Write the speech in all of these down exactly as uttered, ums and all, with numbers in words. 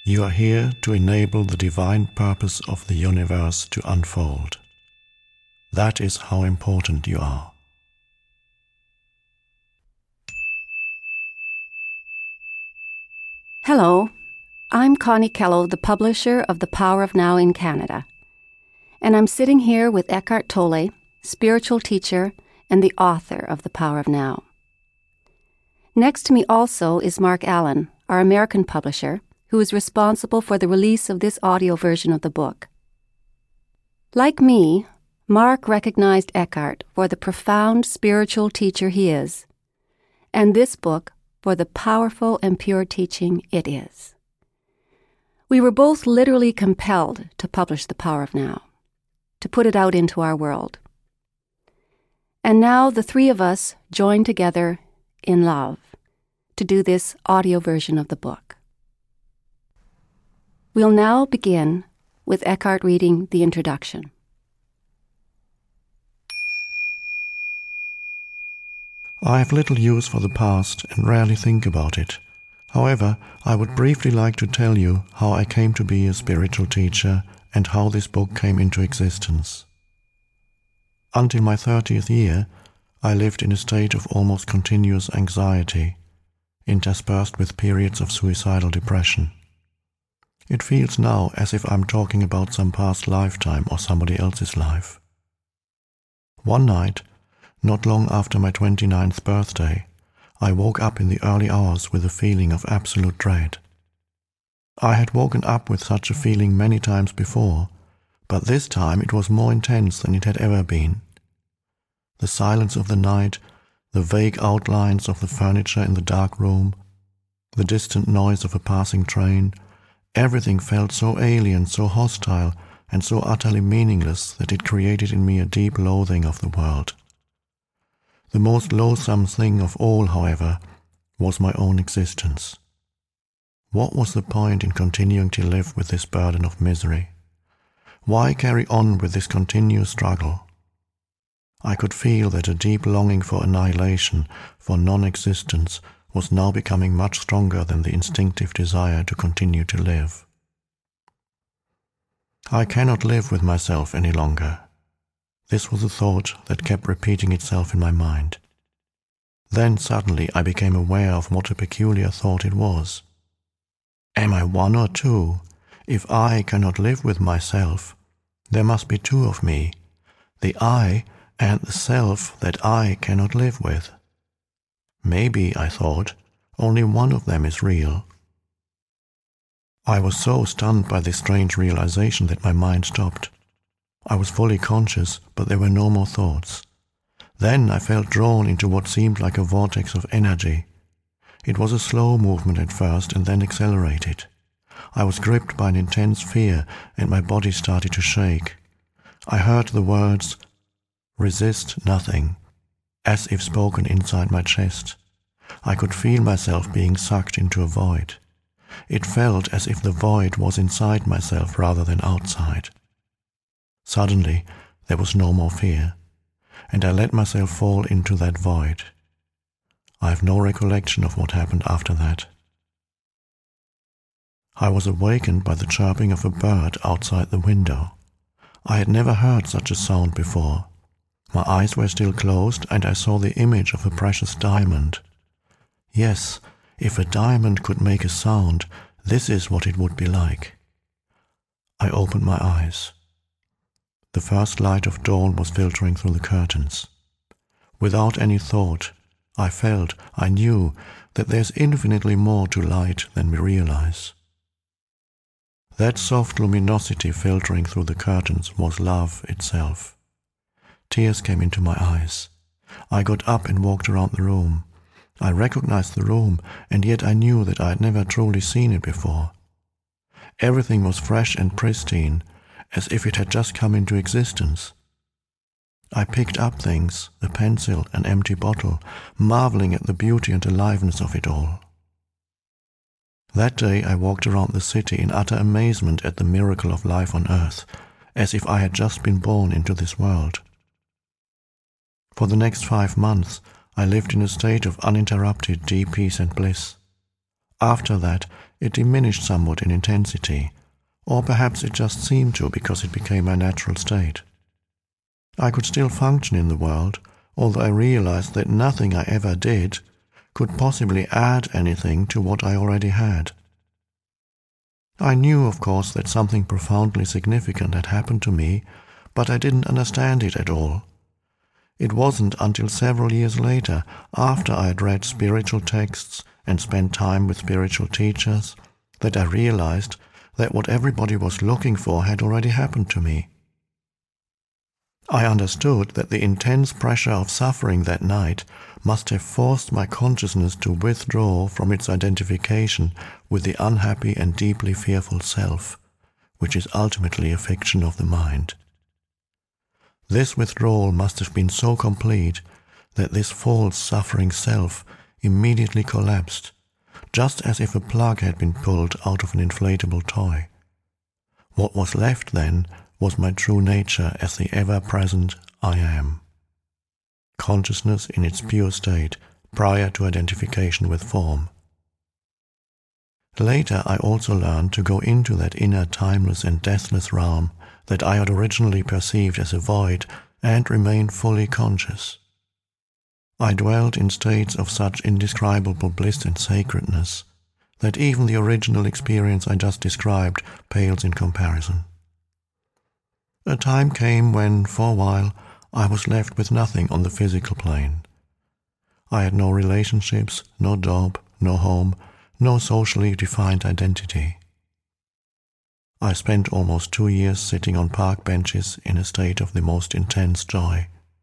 You are here to enable the divine purpose of the universe to unfold. That is how important you are. Hello, I'm Connie Kello, the publisher of The Power of Now in Canada. And I'm sitting here with Eckhart Tolle, spiritual teacher and the author of The Power of Now. Next to me also is Mark Allen, our American publisher, who is responsible for the release of this audio version of the book. Like me, Mark recognized Eckhart for the profound spiritual teacher he is, and this book for the powerful and pure teaching it is. We were both literally compelled to publish The Power of Now, to put it out into our world. And now the three of us join together in love to do this audio version of the book. We'll now begin with Eckhart reading the introduction. I have little use for the past and rarely think about it. However, I would briefly like to tell you how I came to be a spiritual teacher and how this book came into existence. Until my thirtieth year, I lived in a state of almost continuous anxiety, interspersed with periods of suicidal depression. It feels now as if I'm talking about some past lifetime or somebody else's life. One night, not long after my twenty-ninth birthday, I woke up in the early hours with a feeling of absolute dread. I had woken up with such a feeling many times before, but this time it was more intense than it had ever been. The silence of the night, the vague outlines of the furniture in the dark room, the distant noise of a passing train, everything felt so alien, so hostile, and so utterly meaningless that it created in me a deep loathing of the world. The most loathsome thing of all, however, was my own existence. What was the point in continuing to live with this burden of misery? Why carry on with this continuous struggle? I could feel that a deep longing for annihilation, for non-existence, was now becoming much stronger than the instinctive desire to continue to live. I cannot live with myself any longer. This was a thought that kept repeating itself in my mind. Then suddenly I became aware of what a peculiar thought it was. Am I one or two? If I cannot live with myself, there must be two of me, the I and the self that I cannot live with. Maybe, I thought, only one of them is real. I was so stunned by this strange realization that my mind stopped. I was fully conscious, but there were no more thoughts. Then I felt drawn into what seemed like a vortex of energy. It was a slow movement at first and then accelerated. I was gripped by an intense fear and my body started to shake. I heard the words, "Resist nothing," as if spoken inside my chest. I could feel myself being sucked into a void. It felt as if the void was inside myself rather than outside. Suddenly, there was no more fear, and I let myself fall into that void. I have no recollection of what happened after that. I was awakened by the chirping of a bird outside the window. I had never heard such a sound before. My eyes were still closed, and I saw the image of a precious diamond. Yes, if a diamond could make a sound, this is what it would be like. I opened my eyes. The first light of dawn was filtering through the curtains. Without any thought, I felt, I knew, that there's infinitely more to light than we realize. That soft luminosity filtering through the curtains was love itself. Tears came into my eyes. I got up and walked around the room. I recognized the room, and yet I knew that I had never truly seen it before. Everything was fresh and pristine, as if it had just come into existence. I picked up things, a pencil, an empty bottle, marveling at the beauty and aliveness of it all. That day I walked around the city in utter amazement at the miracle of life on earth, as if I had just been born into this world. For the next five months, I lived in a state of uninterrupted deep peace and bliss. After that, it diminished somewhat in intensity, or perhaps it just seemed to because it became my natural state. I could still function in the world, although I realized that nothing I ever did could possibly add anything to what I already had. I knew, of course, that something profoundly significant had happened to me, but I didn't understand it at all. It wasn't until several years later, after I had read spiritual texts and spent time with spiritual teachers, that I realized that what everybody was looking for had already happened to me. I understood that the intense pressure of suffering that night must have forced my consciousness to withdraw from its identification with the unhappy and deeply fearful self, which is ultimately a fiction of the mind. This withdrawal must have been so complete that this false suffering self immediately collapsed, just as if a plug had been pulled out of an inflatable toy. What was left then was my true nature as the ever-present I am. Consciousness in its pure state, prior to identification with form. Later I also learned to go into that inner timeless and deathless realm that I had originally perceived as a void and remain fully conscious. I dwelt in states of such indescribable bliss and sacredness that even the original experience I just described pales in comparison. A time came when, for a while, I was left with nothing on the physical plane. I had no relationships, no job, no home, no socially defined identity. I spent almost two years sitting on park benches in a state of the most intense joy.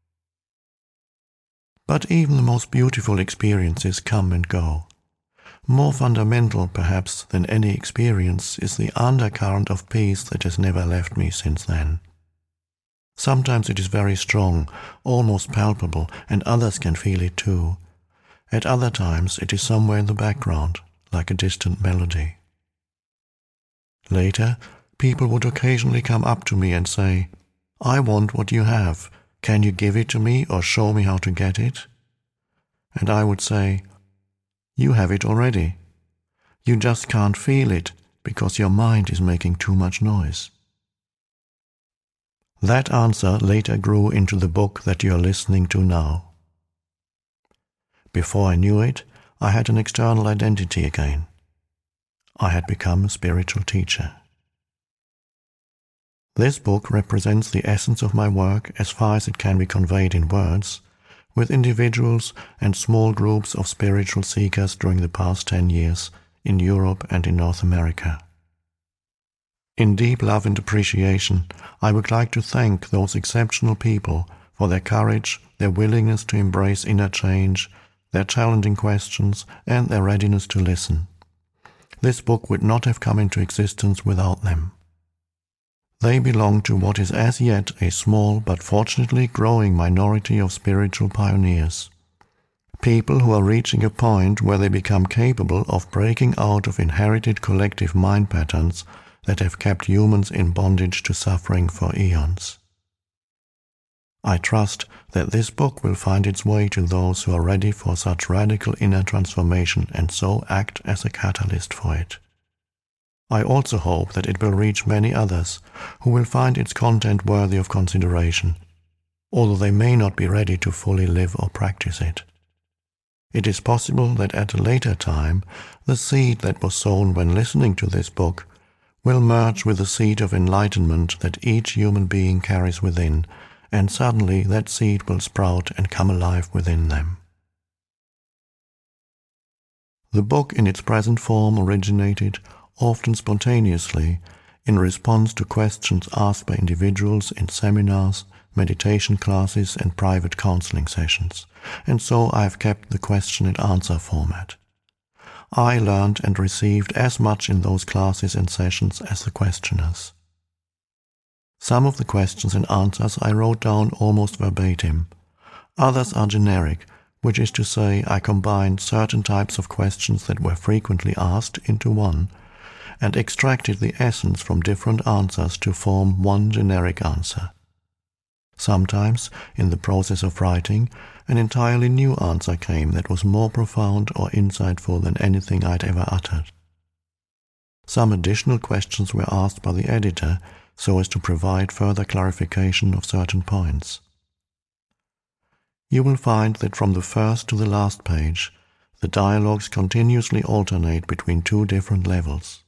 But even the most beautiful experiences come and go. More fundamental, perhaps, than any experience is the undercurrent of peace that has never left me since then. Sometimes it is very strong, almost palpable, and others can feel it too. At other times it is somewhere in the background, like a distant melody. Later, people would occasionally come up to me and say, "I want what you have. Can you give it to me or show me how to get it?" And I would say, "You have it already. You just can't feel it because your mind is making too much noise." That answer later grew into the book that you are listening to now. Before I knew it, I had an external identity again. I had become a spiritual teacher. This book represents the essence of my work as far as it can be conveyed in words, with individuals and small groups of spiritual seekers during the past ten years in Europe and in North America. In deep love and appreciation, I would like to thank those exceptional people for their courage, their willingness to embrace inner change, their challenging questions, and their readiness to listen. This book would not have come into existence without them. They belong to what is as yet a small but fortunately growing minority of spiritual pioneers. People who are reaching a point where they become capable of breaking out of inherited collective mind patterns that have kept humans in bondage to suffering for eons. I trust that this book will find its way to those who are ready for such radical inner transformation and so act as a catalyst for it. I also hope that it will reach many others who will find its content worthy of consideration, although they may not be ready to fully live or practice it. It is possible that at a later time, the seed that was sown when listening to this book will merge with the seed of enlightenment that each human being carries within, and suddenly that seed will sprout and come alive within them. The book in its present form originated, often spontaneously, in response to questions asked by individuals in seminars, meditation classes, and private counseling sessions, and so I have kept the question and answer format. I learned and received as much in those classes and sessions as the questioners. Some of the questions and answers I wrote down almost verbatim. Others are generic, which is to say I combined certain types of questions that were frequently asked into one, and extracted the essence from different answers to form one generic answer. Sometimes, in the process of writing, an entirely new answer came that was more profound or insightful than anything I'd ever uttered. Some additional questions were asked by the editor so as to provide further clarification of certain points. You will find that from the first to the last page, the dialogues continuously alternate between two different levels.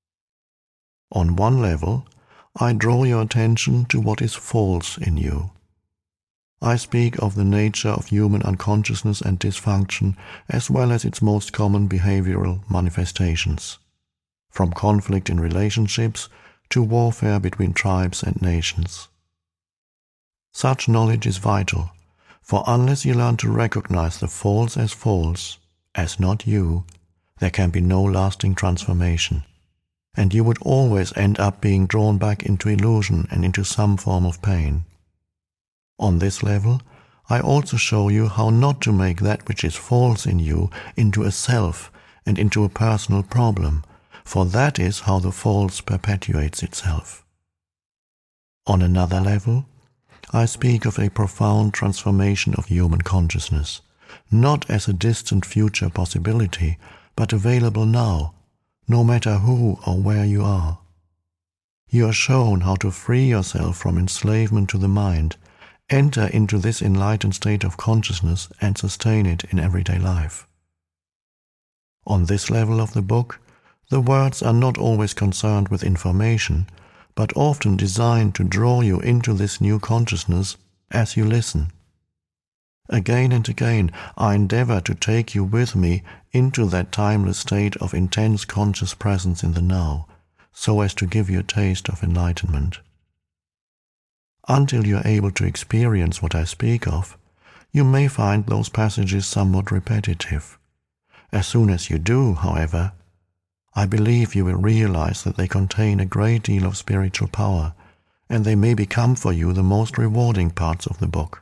On one level, I draw your attention to what is false in you. I speak of the nature of human unconsciousness and dysfunction as well as its most common behavioral manifestations, from conflict in relationships to warfare between tribes and nations. Such knowledge is vital, for unless you learn to recognize the false as false, as not you, there can be no lasting transformation, and you would always end up being drawn back into illusion and into some form of pain. On this level, I also show you how not to make that which is false in you into a self and into a personal problem, for that is how the false perpetuates itself. On another level, I speak of a profound transformation of human consciousness, not as a distant future possibility, but available now, no matter who or where you are. You are shown how to free yourself from enslavement to the mind, enter into this enlightened state of consciousness and sustain it in everyday life. On this level of the book, the words are not always concerned with information, but often designed to draw you into this new consciousness as you listen. Again and again, I endeavor to take you with me into that timeless state of intense conscious presence in the now, so as to give you a taste of enlightenment. Until you are able to experience what I speak of, you may find those passages somewhat repetitive. As soon as you do, however, I believe you will realize that they contain a great deal of spiritual power, and they may become for you the most rewarding parts of the book.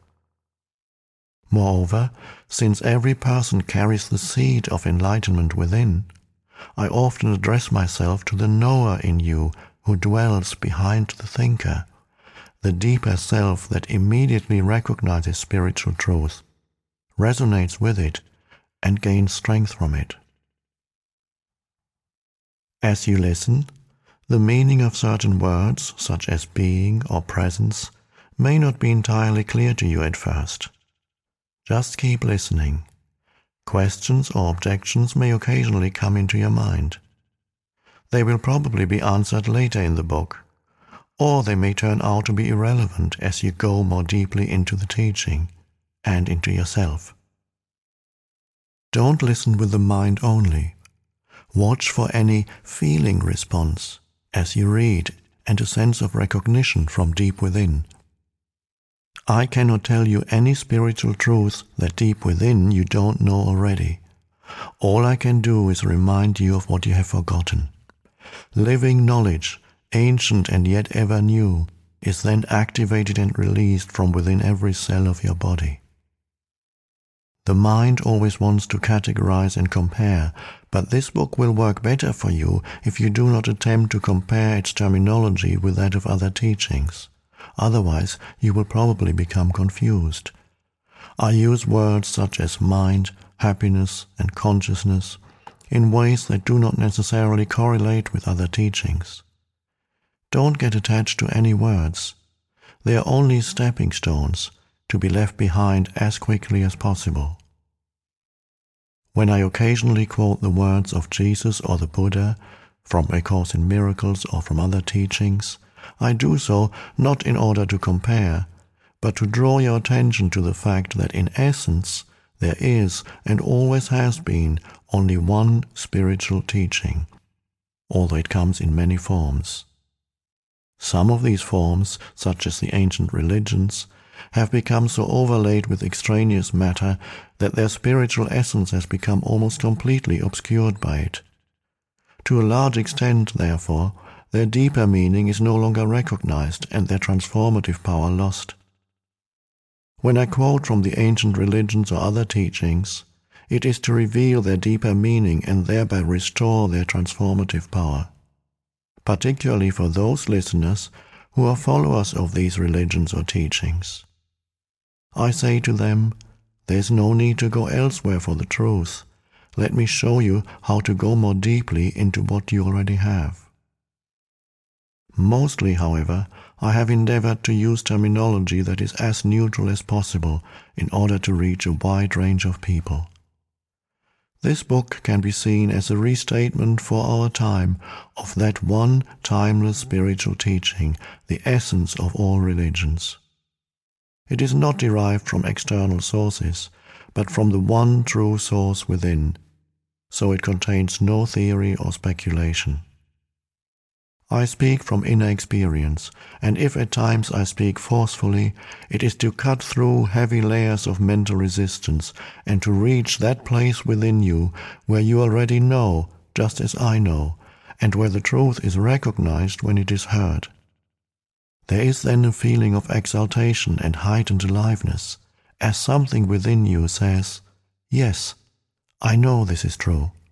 Moreover, since every person carries the seed of enlightenment within, I often address myself to the knower in you who dwells behind the thinker, the deeper self that immediately recognizes spiritual truth, resonates with it, and gains strength from it. As you listen, the meaning of certain words, such as being or presence, may not be entirely clear to you at first. Just keep listening. Questions or objections may occasionally come into your mind. They will probably be answered later in the book, or they may turn out to be irrelevant as you go more deeply into the teaching and into yourself. Don't listen with the mind only. Watch for any feeling response as you read and a sense of recognition from deep within. I cannot tell you any spiritual truth that deep within you don't know already. All I can do is remind you of what you have forgotten. Living knowledge, ancient and yet ever new, is then activated and released from within every cell of your body. The mind always wants to categorize and compare, but this book will work better for you if you do not attempt to compare its terminology with that of other teachings. Otherwise, you will probably become confused. I use words such as mind, happiness, and consciousness in ways that do not necessarily correlate with other teachings. Don't get attached to any words. They are only stepping stones to be left behind as quickly as possible. When I occasionally quote the words of Jesus or the Buddha, from A Course in Miracles or from other teachings, I do so not in order to compare, but to draw your attention to the fact that in essence there is and always has been only one spiritual teaching, although it comes in many forms. Some of these forms, such as the ancient religions, have become so overlaid with extraneous matter that their spiritual essence has become almost completely obscured by it. To a large extent, therefore, their deeper meaning is no longer recognized and their transformative power lost. When I quote from the ancient religions or other teachings, it is to reveal their deeper meaning and thereby restore their transformative power, particularly for those listeners who are followers of these religions or teachings. I say to them, there's no need to go elsewhere for the truth. Let me show you how to go more deeply into what you already have. Mostly, however, I have endeavored to use terminology that is as neutral as possible in order to reach a wide range of people. This book can be seen as a restatement for our time of that one timeless spiritual teaching, the essence of all religions. It is not derived from external sources, but from the one true source within, so it contains no theory or speculation. I speak from inner experience, and if at times I speak forcefully, it is to cut through heavy layers of mental resistance and to reach that place within you where you already know, just as I know, and where the truth is recognized when it is heard. There is then a feeling of exaltation and heightened aliveness, as something within you says, "Yes, I know this is true."